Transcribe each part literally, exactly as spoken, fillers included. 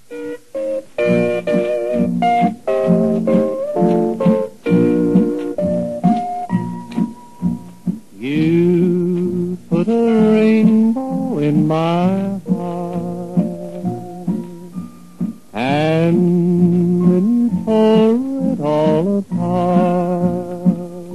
You put a rainbow in my heart, and then you tore it all apart.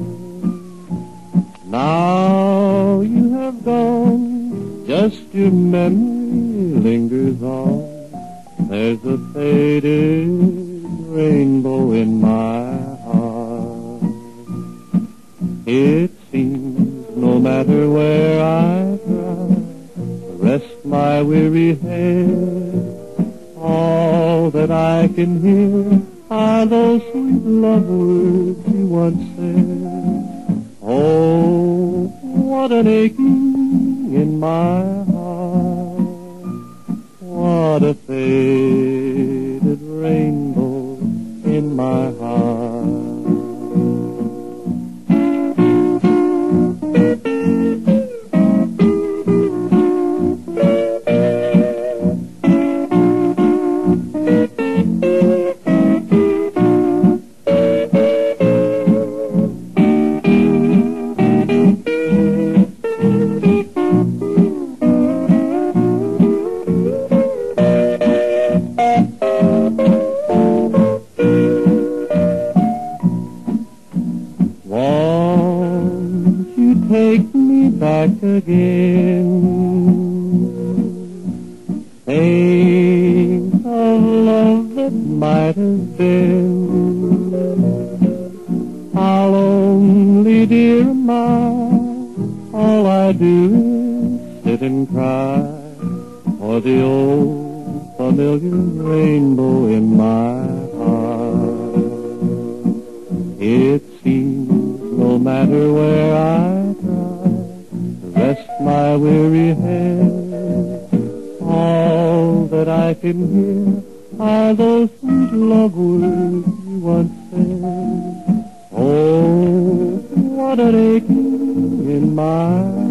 Now you have gone, just your memory lingers on. There's a faded rainbow in my heart. It seems no matter where I try to rest my weary head, all that I can hear are those sweet love words you once said. Oh, what an aching in my heart, what a faded rainbow in my heart. Won't you take me back again? Think of love that might have been. How lonely, dear, am I? All I do is sit and cry for the old familiar rainbow in my heart. It seems no matter where I try to rest my weary head, all that I can hear are those sweet love words you once said. Oh, what an aching in my